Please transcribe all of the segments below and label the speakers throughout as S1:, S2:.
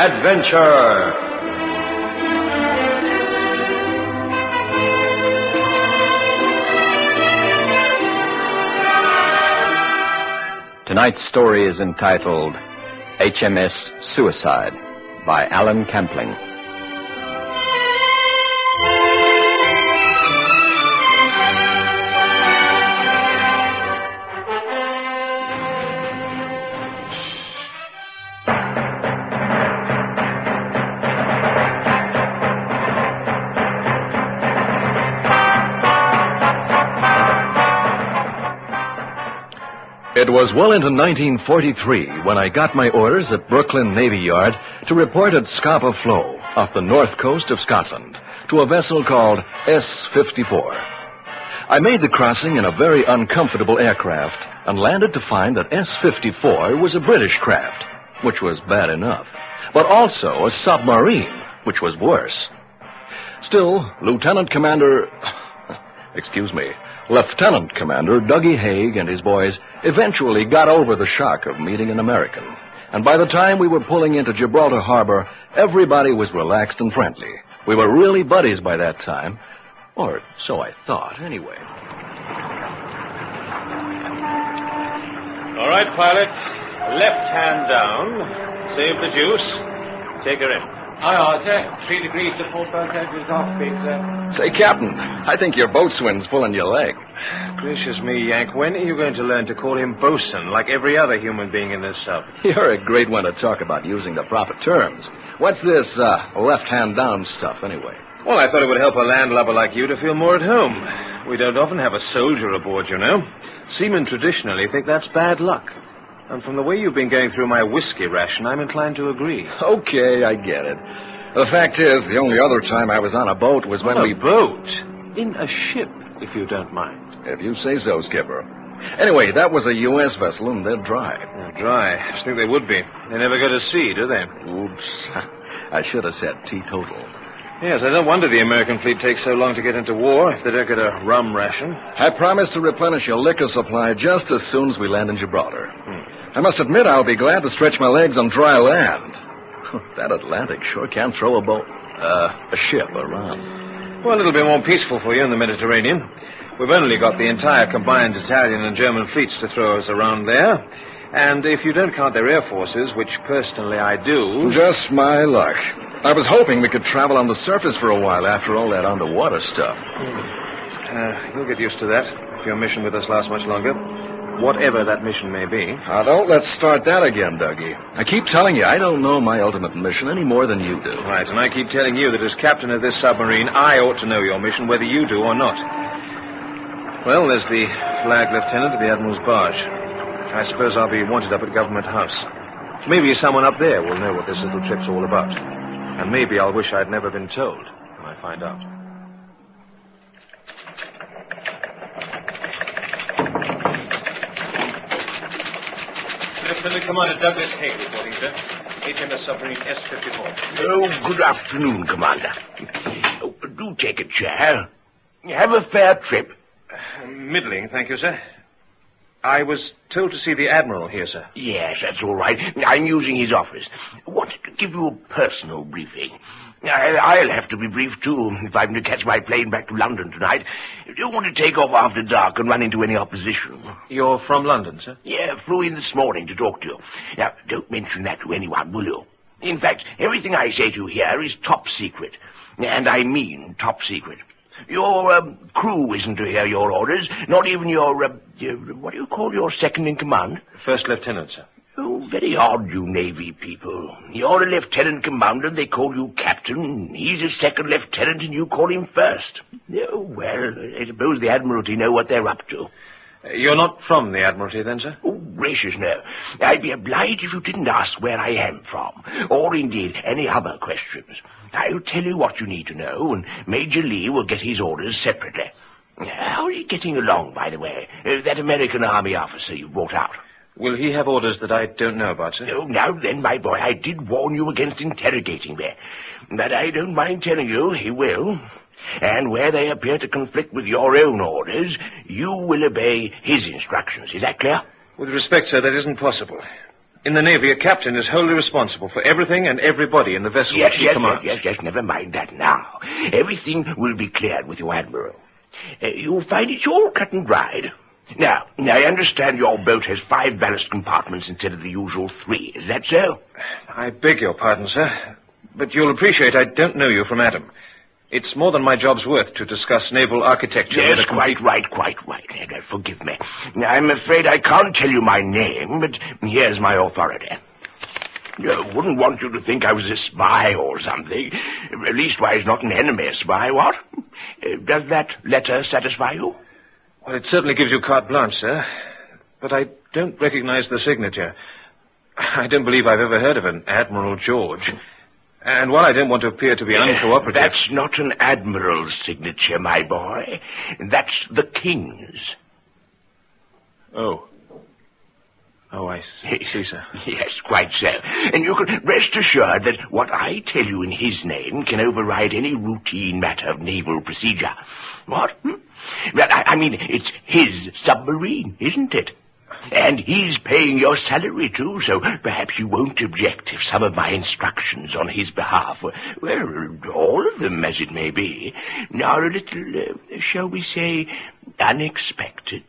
S1: adventure.
S2: Tonight's story is entitled HMS Suicide by Alan Campling.
S3: It was well into 1943 when I got my orders at Brooklyn Navy Yard to report at Scapa Flow, off the north coast of Scotland, to a vessel called S-54. I made the crossing in a very uncomfortable aircraft and landed to find that S-54 was a British craft, which was bad enough, but also a submarine, which was worse. Still, Lieutenant Commander Dougie Haig and his boys eventually got over the shock of meeting an American. And by the time we were pulling into Gibraltar Harbor, everybody was relaxed and friendly. We were really buddies by that time. Or so I thought, anyway.
S1: All right, pilot. Left hand down. Save the juice. Take her in.
S4: Aye, sir. 3 degrees to port both edges off, big, sir.
S3: Say, Captain, I think your boatswain's pulling your leg.
S1: Gracious me, Yank, when are you going to learn to call him bosun like every other human being in this sub?
S3: You're a great one to talk about using the proper terms. What's this, left-hand down stuff, anyway?
S1: Well, I thought it would help a landlubber like you to feel more at home. We don't often have a soldier aboard, you know. Seamen traditionally think that's bad luck. And from the way you've been going through my whiskey ration, I'm inclined to agree.
S3: Okay, I get it. The fact is, the only other time I was on a boat was when we...
S1: boat? In a ship, if you don't mind.
S3: If you say so, Skipper. Anyway, that was a U.S. vessel, and they're dry.
S1: They're dry. I just think they would be. They never go to sea, do they?
S3: Oops. I should have said teetotal.
S1: Yes, I don't wonder the American fleet takes so long to get into war if they don't get a rum ration.
S3: I promise to replenish your liquor supply just as soon as we land in Gibraltar. I must admit I'll be glad to stretch my legs on dry land. That Atlantic sure can throw a ship around.
S1: Well, it'll be more peaceful for you in the Mediterranean. We've only got the entire combined Italian and German fleets to throw us around there. And if you don't count their air forces, which personally I do...
S3: Just my luck. I was hoping we could travel on the surface for a while after all that underwater stuff.
S1: You'll get used to that if your mission with us lasts much longer. Whatever that mission may be.
S3: Now, don't let's start that again, Dougie. I keep telling you, I don't know my ultimate mission any more than you do.
S1: Right, and I keep telling you that as captain of this submarine, I ought to know your mission, whether you do or not. Well, there's the flag lieutenant of the Admiral's barge. I suppose I'll be wanted up at Government House. Maybe someone up there will know what this little trip's all about. And maybe I'll wish I'd never been told when I find out. Lieutenant Commander Douglas Haig reporting, sir. HMS submarine S-54.
S5: Oh, good afternoon, Commander. Oh, do take a chair. Have a fair trip.
S1: Middling, thank you, sir. I was told to see the Admiral here, sir.
S5: Yes, that's all right. I'm using his office. Wanted to give you a personal briefing. I'll have to be briefed, too, if I'm to catch my plane back to London tonight. Don't want to take off after dark and run into any opposition.
S1: You're from London, sir?
S5: Yeah, flew in this morning to talk to you. Now, don't mention that to anyone, will you? In fact, everything I say to you here is top secret. And I mean top secret. Your crew isn't to hear your orders, not even your what do you call your second-in-command?
S1: First lieutenant, sir.
S5: Oh, very odd, you Navy people. You're a lieutenant commander, they call you captain. He's a second lieutenant, and you call him first. Oh, well, I suppose the Admiralty know what they're up to.
S1: You're not from the Admiralty, then, sir?
S5: Oh, gracious, no. I'd be obliged if you didn't ask where I am from, or indeed any other questions. I'll tell you what you need to know, and Major Lee will get his orders separately. How are you getting along, by the way, that American Army officer you brought out?
S1: Will he have orders that I don't know about, sir?
S5: Oh, now then, my boy, I did warn you against interrogating me. But I don't mind telling you he will. And where they appear to conflict with your own orders, you will obey his instructions. Is that clear?
S1: With respect, sir, that isn't possible. In the Navy, a captain is wholly responsible for everything and everybody in the vessel
S5: Yes,
S1: which he
S5: yes,
S1: commands.
S5: yes, never mind that now. Everything will be cleared with your Admiral. You'll find it's all cut and dried. Now, I understand your boat has 5 ballast compartments instead of the usual 3. Is that so?
S1: I beg your pardon, sir, but you'll appreciate I don't know you from Adam. It's more than my job's worth to discuss naval architecture.
S5: Yes, quite right. Forgive me. I'm afraid I can't tell you my name, but here's my authority. I wouldn't want you to think I was a spy or something. Leastwise, not an enemy spy, what? Does that letter satisfy you?
S1: Well, it certainly gives you carte blanche, sir. But I don't recognize the signature. I don't believe I've ever heard of an Admiral George. And while I don't want to appear to be uncooperative...
S5: That's not an admiral's signature, my boy. That's the king's.
S1: Oh, I see, sir.
S5: Yes, quite so. And you can rest assured that what I tell you in his name can override any routine matter of naval procedure. What? Well, I mean, it's his submarine, isn't it? And he's paying your salary, too, so perhaps you won't object if some of my instructions on his behalf were, well, all of them, as it may be, are a little, shall we say, unexpected.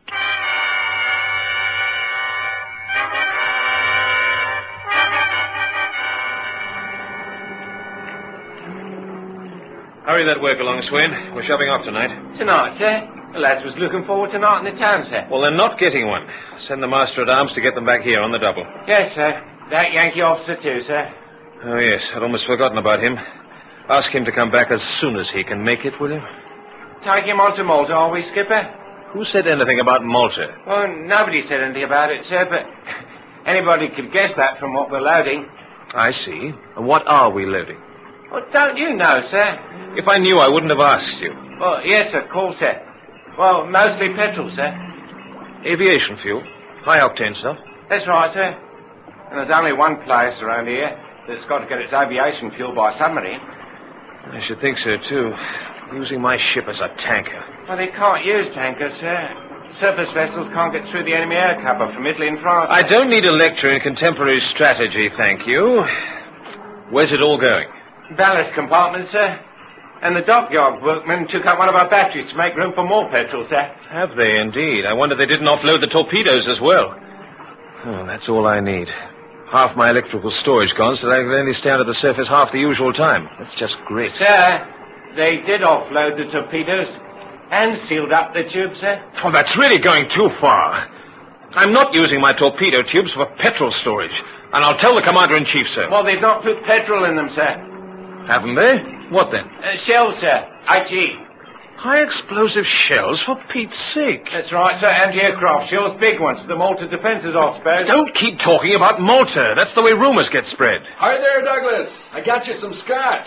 S1: Hurry that work along, Swain. We're shoving off tonight.
S4: Tonight, sir? The lads was looking forward to night in the town, sir.
S1: Well, they're not getting one. Send the master-at-arms to get them back here on the double.
S4: Yes, sir. That Yankee officer, too, sir.
S1: Oh, yes. I'd almost forgotten about him. Ask him to come back as soon as he can make it, will you?
S4: Take him on to Malta, are we, Skipper?
S1: Who said anything about Malta?
S4: Well, nobody said anything about it, sir, but anybody could guess that from what we're loading.
S1: I see. And what are we loading?
S4: Well, don't you know, sir?
S1: If I knew, I wouldn't have asked you.
S4: Well, yes, of course, sir. Well, mostly petrol, sir.
S1: Aviation fuel. High-octane stuff.
S4: That's right, sir. And there's only one place around here that's got to get its aviation fuel by submarine.
S1: I should think so, too. Using my ship as a tanker.
S4: Well, they can't use tankers, sir. Surface vessels can't get through the enemy air cover from Italy and France.
S1: I don't need a lecture in contemporary strategy, thank you. Where's it all going?
S4: Ballast compartment, sir. And the dockyard workmen took up one of our batteries to make room for more petrol, sir.
S1: Have they indeed? I wonder they didn't offload the torpedoes as well. Oh, that's all I need. Half my electrical storage gone, so I can only stand at the surface half the usual time. That's just great.
S4: Sir, they did offload the torpedoes and sealed up the tubes, sir.
S1: Oh, that's really going too far. I'm not using my torpedo tubes for petrol storage. And I'll tell the Commander-in-Chief, sir.
S4: Well, they've not put petrol in them, sir.
S1: Haven't they? What then?
S4: Shells, sir. IG.
S1: High-explosive shells, for Pete's sake.
S4: That's right, sir. Anti-aircraft shells, big ones, for the Malta defences, I suppose.
S1: Don't keep talking about Malta. That's the way rumors get spread.
S3: Hi there, Douglas. I got you some scotch.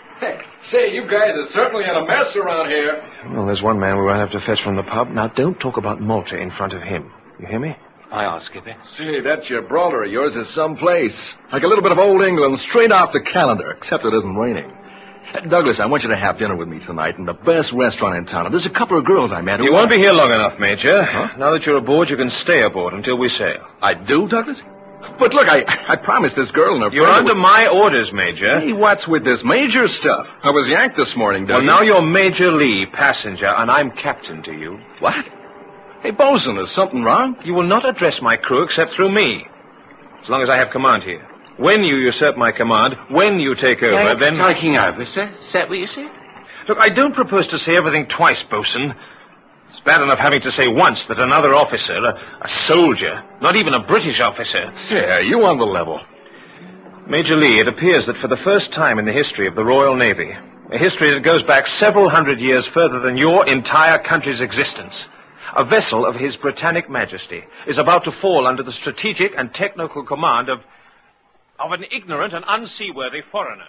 S3: Say, you guys are certainly in a mess around here.
S1: Well, there's one man we won't have to fetch from the pub. Now, don't talk about Malta in front of him. You hear me?
S4: Aye, aye, Skipper.
S3: Say, that Gibraltar of yours is someplace. Like a little bit of old England straight off the calendar, except it isn't raining. Douglas, I want you to have dinner with me tonight in the best restaurant in town. And there's a couple of girls I met who...
S1: You won't be here long enough, Major. Huh? Now that you're aboard, you can stay aboard until we sail.
S3: I do, Douglas? But look, I promised this girl and her
S1: You're
S3: friend...
S1: under my orders, Major.
S3: Hey, what's with this major stuff? I was yanked this morning, Douglas.
S1: Well, now you're Major Lee, passenger, and I'm captain to you.
S3: What? Hey, Bosun, is something wrong?
S1: You will not address my crew except through me. As long as I have command here. When you usurp my command, when you take over, then...
S4: Taking over, sir? Is that what you said?
S1: Look, I don't propose to say everything twice, Bosun. It's bad enough having to say once that another officer, a soldier, not even a British officer...
S3: Say, are you on the level?
S1: Major Lee, it appears that for the first time in the history of the Royal Navy, a history that goes back several hundred years further than your entire country's existence, a vessel of His Britannic Majesty is about to fall under the strategic and technical command of an ignorant and unseaworthy foreigner.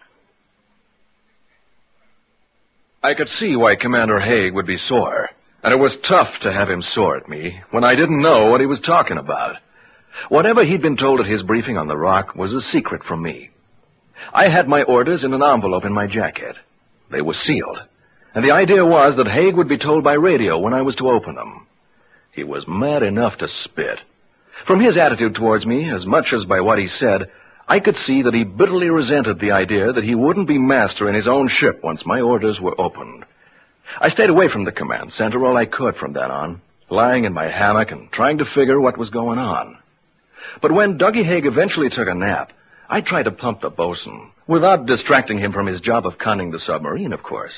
S3: I could see why Commander Haig would be sore. And it was tough to have him sore at me when I didn't know what he was talking about. Whatever he'd been told at his briefing on the Rock was a secret from me. I had my orders in an envelope in my jacket. They were sealed. And the idea was that Haig would be told by radio when I was to open them. He was mad enough to spit. From his attitude towards me, as much as by what he said, I could see that he bitterly resented the idea that he wouldn't be master in his own ship once my orders were opened. I stayed away from the command center all I could from then on, lying in my hammock and trying to figure what was going on. But when Dougie Haig eventually took a nap, I tried to pump the bosun, without distracting him from his job of conning the submarine, of course.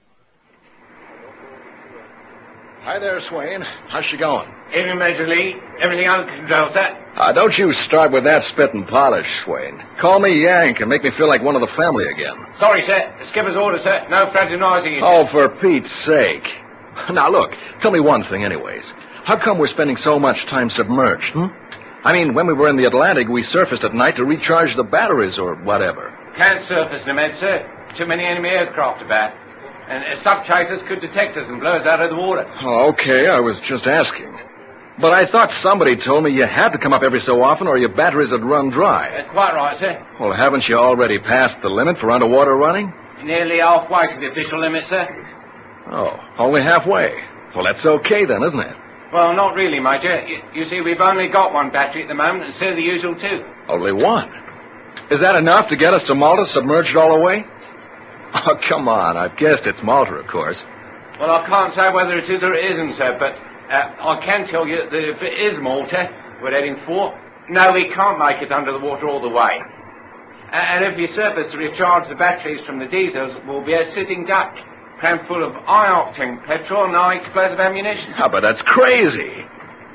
S3: Hi there, Swain. How's she going?
S4: Evening, Major Lee. Everything under control, sir.
S3: Don't you start with that spit and polish, Swain. Call me Yank and make me feel like one of the family again.
S4: Sorry, sir. The skipper's order, sir. No fraternizing you.
S3: Oh, for Pete's sake. Now, look, tell me one thing anyways. How come we're spending so much time submerged, I mean, when we were in the Atlantic, we surfaced at night to recharge the batteries or whatever.
S4: Can't surface, Nemed, sir. Too many enemy aircraft about. And sub-chasers could detect us and blow us out of the water.
S3: Oh, okay, I was just asking. But I thought somebody told me you had to come up every so often or your batteries would run dry.
S4: Quite right, sir.
S3: Well, haven't you already passed the limit for underwater running?
S4: Nearly halfway to the official limit, sir.
S3: Oh, only halfway. Well, that's okay then, isn't it?
S4: Well, not really, Major. You see, we've only got one battery at the moment instead of the usual two.
S3: Only one? Is that enough to get us to Malta submerged all the way? Oh, come on. I've guessed it's Malta, of course.
S4: Well, I can't say whether it is or it isn't, sir, but I can tell you that if it is Malta we're heading for, no, we can't make it under the water all the way. And if you surface to recharge the batteries from the diesels, we'll be a sitting duck, crammed full of high-octane petrol and high-explosive ammunition.
S3: Ah, but that's crazy.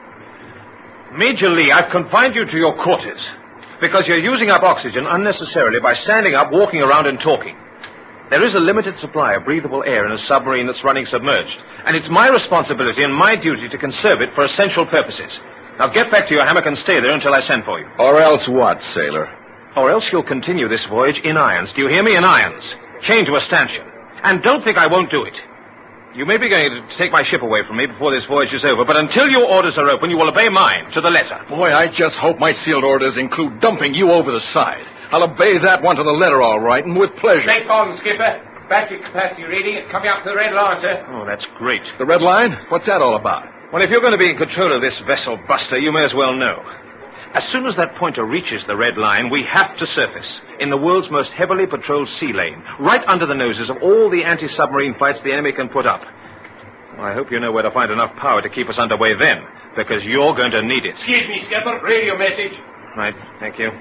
S1: Major Lee, I've confined you to your quarters because you're using up oxygen unnecessarily by standing up, walking around and talking. There is a limited supply of breathable air in a submarine that's running submerged, and it's my responsibility and my duty to conserve it for essential purposes. Now get back to your hammock and stay there until I send for you.
S3: Or else what, sailor?
S1: Or else you'll continue this voyage in irons. Do you hear me? In irons. Chained to a stanchion. And don't think I won't do it. You may be going to take my ship away from me before this voyage is over, but until your orders are open, you will obey mine to the letter.
S3: Boy, I just hope my sealed orders include dumping you over the side. I'll obey that one to the letter, all right, and with pleasure.
S4: Beg pardon, Skipper. Battery capacity reading. It's coming up to the red line, sir.
S1: Oh, that's great.
S3: The red line? What's that all about?
S1: Well, if you're going to be in control of this vessel, Buster, you may as well know. As soon as that pointer reaches the red line, we have to surface in the world's most heavily patrolled sea lane, right under the noses of all the anti-submarine fights the enemy can put up. Well, I hope you know where to find enough power to keep us underway then, because you're going to need it.
S4: Excuse me, Skipper. Radio message.
S1: Right, thank you.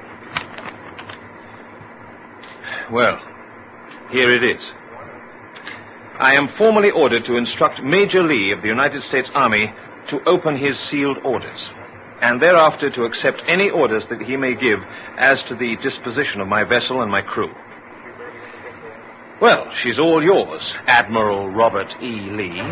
S1: Well, here it is. I am formally ordered to instruct Major Lee of the United States Army to open his sealed orders, and thereafter to accept any orders that he may give as to the disposition of my vessel and my crew. Well, she's all yours, Admiral Robert E. Lee.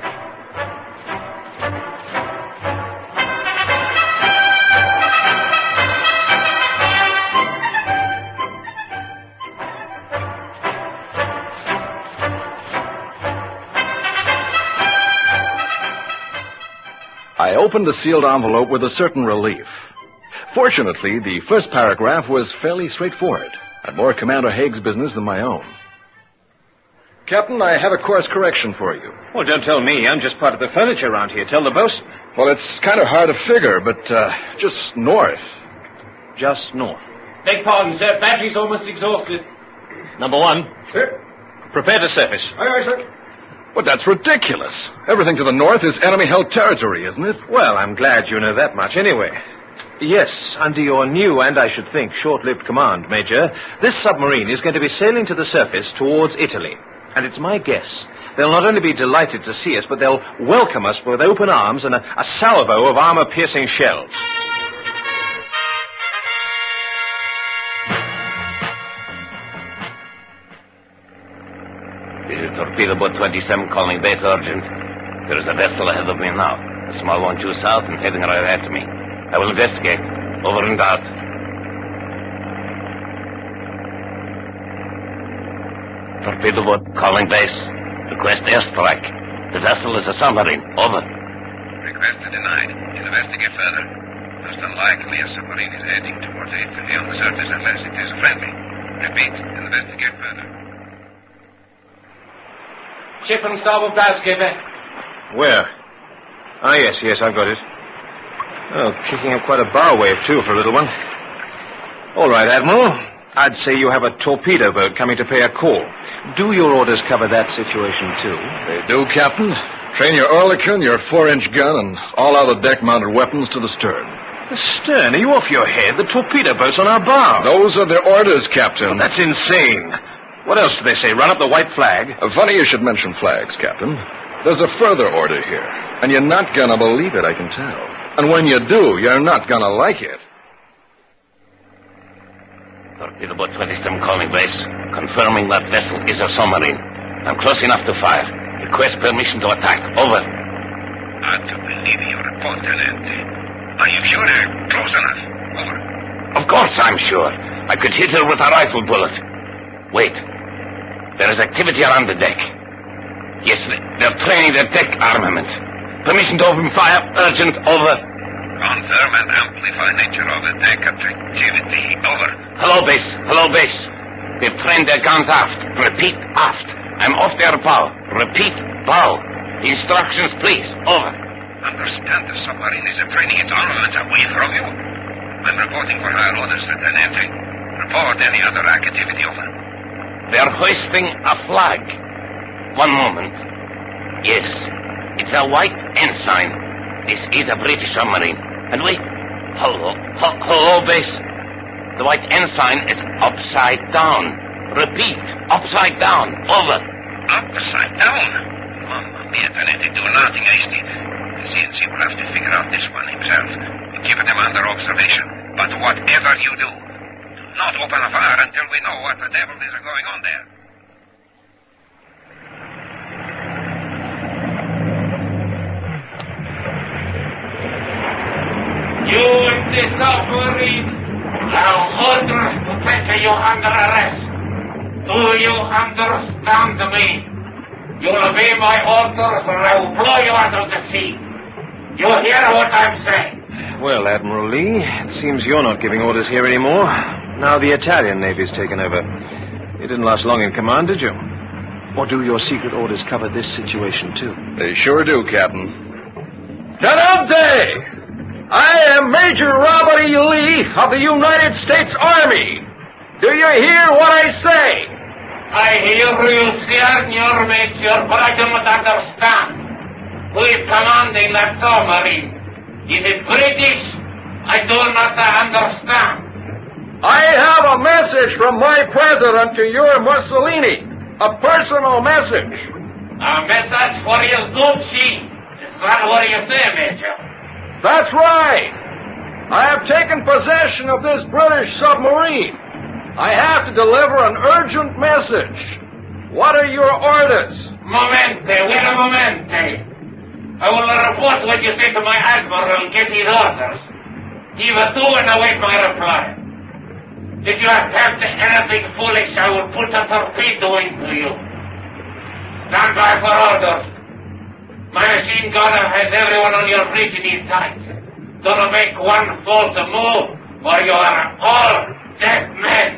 S3: I opened the sealed envelope with a certain relief. Fortunately, the first paragraph was fairly straightforward, and more Commander Haig's business than my own. Captain, I have a course correction for you.
S1: Well, don't tell me. I'm just part of the furniture around here. Tell the bosun.
S3: Well, it's kind of hard to figure, but just north.
S1: Just north.
S4: Beg pardon, sir. Battery's almost exhausted.
S1: Number one.
S4: Sir?
S1: Prepare to surface.
S4: Aye, aye, sir.
S3: But that's ridiculous. Everything to the north is enemy-held territory, isn't it?
S1: Well, I'm glad you know that much anyway. Yes, under your new and, I should think, short-lived command, Major, this submarine is going to be sailing to the surface towards Italy. And it's my guess they'll not only be delighted to see us, but they'll welcome us with open arms and a salvo of armor-piercing shells.
S6: This is Torpedo Boat 27 calling base urgent. There is a vessel ahead of me now. A small one due south and heading right after me. I will investigate. Over and out. Torpedo Boat calling base. Request airstrike. The vessel is a submarine. Over.
S7: Request denied. Investigate further. Most unlikely a submarine is heading towards Italy on the surface unless it is friendly. Repeat, investigate further.
S4: Ship and starboard bow, Skipper.
S1: Where? Ah, yes, I've got it. Oh, kicking up quite a bow wave, too, for a little one. All right, Admiral. I'd say you have a torpedo boat coming to pay a call. Do your orders cover that situation, too?
S3: They do, Captain. Train your Oerlikon, your 4-inch gun, and all other deck-mounted weapons to the stern.
S1: The stern? Are you off your head? The torpedo boat's on our bow.
S3: Those are the orders, Captain.
S1: Oh, that's insane. What else do they say? Run up the white flag?
S3: Funny you should mention flags, Captain. There's a further order here, and you're not gonna believe it, I can tell. And when you do, you're not gonna like it.
S6: Torpedo boat 27 calling base, confirming that vessel is a submarine. I'm close enough to fire. Request permission to attack. Over.
S7: Hard to believe your report, Tenente. Are you sure you're close enough? Over.
S6: Of course I'm sure. I could hit her with a rifle bullet. Wait. There is activity around the deck. Yes, they're training their deck armament. Permission to open fire. Urgent. Over.
S7: Confirm and amplify nature of the deck activity. Over.
S6: Hello, base. Hello, base. They've trained their guns aft. Repeat, aft. I'm off their bow. Repeat, bow. Instructions, please. Over.
S7: Understand the submarine is training its armaments away from you. I'm reporting for higher orders, Tenente. Report any other activity. Over.
S6: They're hoisting a flag. One moment. Yes, it's a white ensign. This is a British submarine. And wait. Hello, base. The white ensign is upside down. Repeat, upside down. Over.
S7: Upside down? Mamma mia, Tenente, do nothing hasty. The CNC will have to figure out this one himself. Keep them under observation. But whatever you do, do not open a fire until we know what the devil is going on there.
S4: You in the submarine have orders to take you under arrest. Do you understand me? You obey my orders or I will blow you out of the sea. You hear what I'm saying?
S1: Well, Admiral Lee, it seems you're not giving orders here anymore. Now the Italian Navy's taken over. You didn't last long in command, did you? Or do your secret orders cover this situation, too?
S3: They sure do, Captain.
S8: Tenente! I am Major Robert E. Lee of the United States Army. Do you hear what I say?
S4: I hear you, Senor Major, but I do not understand. Who is commanding that submarine? Is it British? I do not understand.
S8: I have a message from my president to your Mussolini. A personal message.
S4: A message for your Gucci. Is that what you say, Major?
S8: That's right. I have taken possession of this British submarine. I have to deliver an urgent message. What are your orders?
S4: Momente, wait a momente. I will report what you say to my admiral and get his orders. Give it to and await my reply. If you attempt anything foolish, I will put a torpedo into you. Stand by for orders. My machine gunner has everyone on your bridge in his sights. Do not make one false move, or you are all dead men.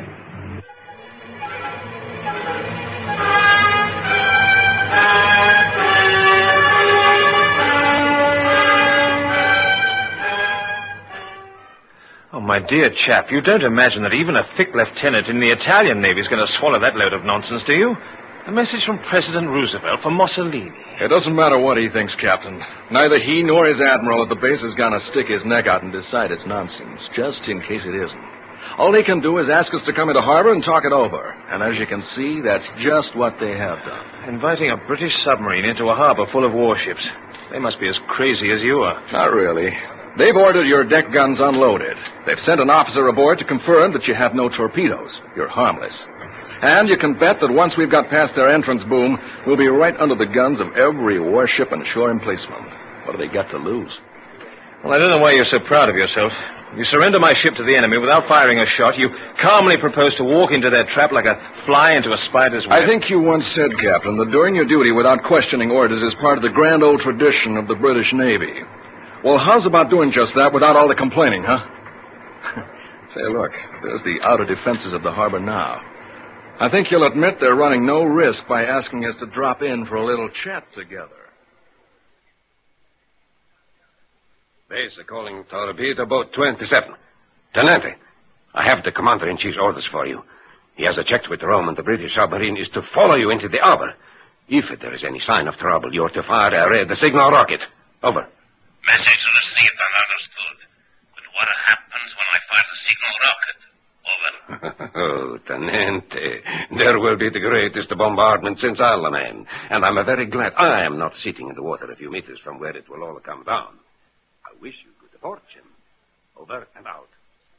S1: Oh, my dear chap, you don't imagine that even a thick lieutenant in the Italian Navy is going to swallow that load of nonsense, do you? A message from President Roosevelt for Mussolini.
S3: It doesn't matter what he thinks, Captain. Neither he nor his admiral at the base is going to stick his neck out and decide it's nonsense, just in case it isn't. All he can do is ask us to come into harbor and talk it over. And as you can see, that's just what they have done.
S1: Inviting a British submarine into a harbor full of warships. They must be as crazy as you are.
S3: Not really. They've ordered your deck guns unloaded. They've sent an officer aboard to confirm that you have no torpedoes. You're harmless. And you can bet that once we've got past their entrance boom, we'll be right under the guns of every warship and shore emplacement. What do they got to lose?
S1: Well, I don't know why you're so proud of yourself. You surrender my ship to the enemy without firing a shot. You calmly propose to walk into their trap like a fly into a spider's web.
S3: I think you once said, Captain, that doing your duty without questioning orders is part of the grand old tradition of the British Navy. Well, how's about doing just that without all the complaining, huh? Say, look, there's the outer defenses of the harbor now. I think you'll admit they're running no risk by asking us to drop in for a little chat together.
S9: Base calling torpedo boat 27. Tenente, I have the Commander-in-Chief's orders for you. He has checked with Rome, and the British submarine is to follow you into the harbor. If there is any sign of trouble, you're to fire the signal rocket. Over.
S7: Message received and understood. But what happens when I fire the signal rocket? Over.
S9: Oh, Tenente, there will be the greatest bombardment since Alamein. And I'm very glad I am not sitting in the water a few meters from where it will all come down. I wish you good fortune. Over and out.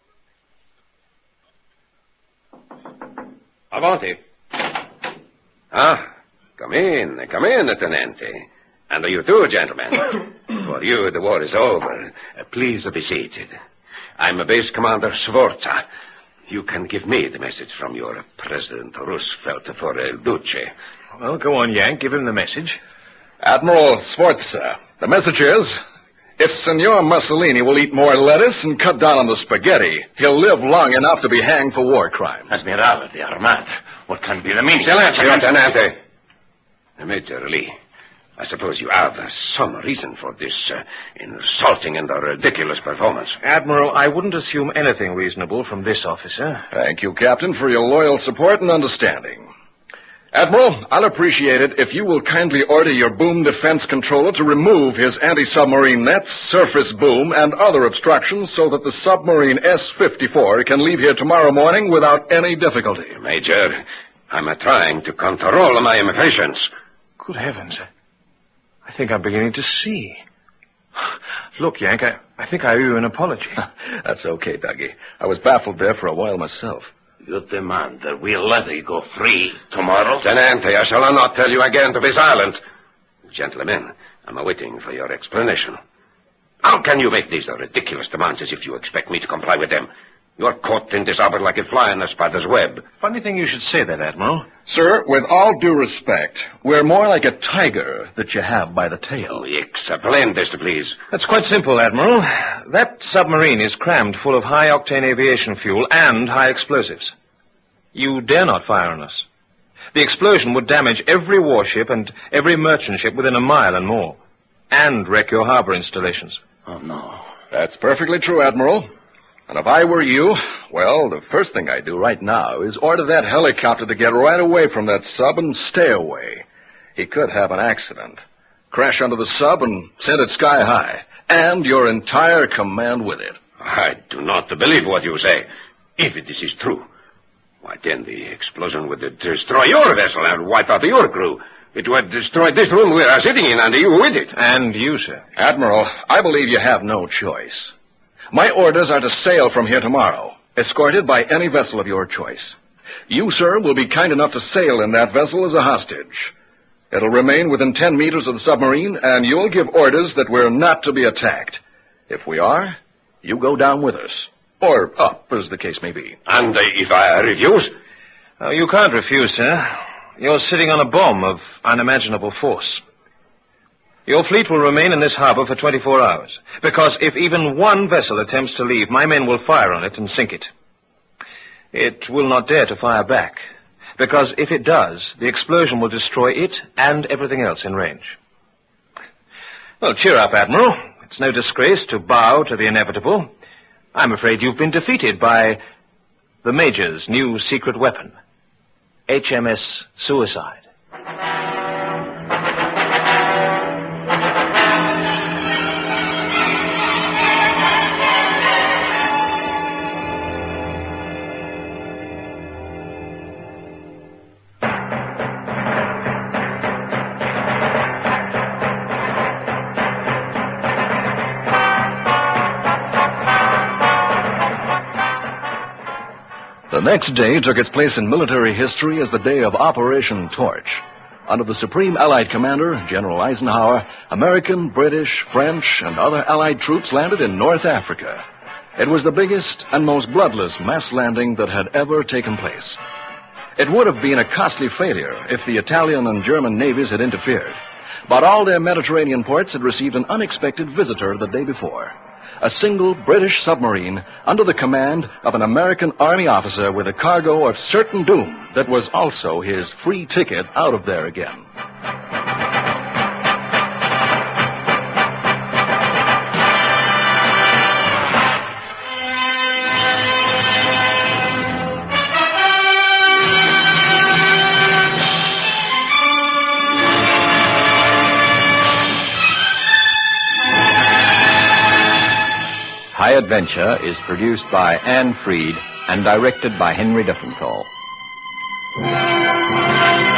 S9: Avanti. Come in, Tenente. And you too, gentlemen. For you, the war is over. Please be seated. I'm Base Commander Sforza. You can give me the message from your President Roosevelt for El Duce.
S1: Well, go on, Yank. Give him the message.
S3: Admiral Sforza, the message is, if Senor Mussolini will eat more lettuce and cut down on the spaghetti, he'll live long enough to be hanged for war crimes.
S6: Admiral de Armat, what can be the meaning?
S9: Silencio, Tenente. Major Lee, I suppose you have some reason for this insulting and ridiculous performance.
S1: Admiral, I wouldn't assume anything reasonable from this officer.
S3: Thank you, Captain, for your loyal support and understanding. Admiral, I'll appreciate it if you will kindly order your boom defense controller to remove his anti-submarine nets, surface boom, and other obstructions so that the submarine S-54 can leave here tomorrow morning without any difficulty.
S9: Major, I'm trying to control my impatience.
S1: Good heavens. I think I'm beginning to see. Look, Yank, I think I owe you an apology.
S3: That's okay, Dougie. I was baffled there for a while myself.
S6: You demand that we'll let you go free tomorrow?
S9: Tenente, I shall not tell you again to be silent. Gentlemen, I'm waiting for your explanation. How can you make these ridiculous demands as if you expect me to comply with them? You're caught in this harbor like a fly in a spider's web.
S1: Funny thing you should say that, Admiral.
S3: Sir, with all due respect, we're more like a tiger that you have by the tail.
S9: Explain this, please.
S1: That's quite simple, Admiral. That submarine is crammed full of high-octane aviation fuel and high explosives. You dare not fire on us. The explosion would damage every warship and every merchant ship within a mile and more, and wreck your harbor installations.
S6: Oh, no.
S3: That's perfectly true, Admiral. And if I were you, well, the first thing I'd do right now is order that helicopter to get right away from that sub and stay away. He could have an accident, crash under the sub and send it sky high, and your entire command with it.
S9: I do not believe what you say. If this is true, why then the explosion would destroy your vessel and wipe out your crew. It would destroy this room we are sitting in and you with it.
S1: And you, sir.
S3: Admiral, I believe you have no choice. My orders are to sail from here tomorrow, escorted by any vessel of your choice. You, sir, will be kind enough to sail in that vessel as a hostage. It'll remain within 10 meters of the submarine, and you'll give orders that we're not to be attacked. If we are, you go down with us. Or up, as the case may be.
S9: And if I refuse?
S1: You can't refuse, sir. You're sitting on a bomb of unimaginable force. Your fleet will remain in this harbor for 24 hours, because if even one vessel attempts to leave, my men will fire on it and sink it. It will not dare to fire back, because if it does, the explosion will destroy it and everything else in range. Well, cheer up, Admiral. It's no disgrace to bow to the inevitable. I'm afraid you've been defeated by the Major's new secret weapon, HMS Suicide.
S3: The next day took its place in military history as the day of Operation Torch. Under the Supreme Allied Commander, General Eisenhower, American, British, French, and other Allied troops landed in North Africa. It was the biggest and most bloodless mass landing that had ever taken place. It would have been a costly failure if the Italian and German navies had interfered. But all their Mediterranean ports had received an unexpected visitor the day before. A single British submarine under the command of an American Army officer with a cargo of certain doom that was also his free ticket out of there again.
S2: High Adventure is produced by Anne Freed and directed by Henry Diffenthal.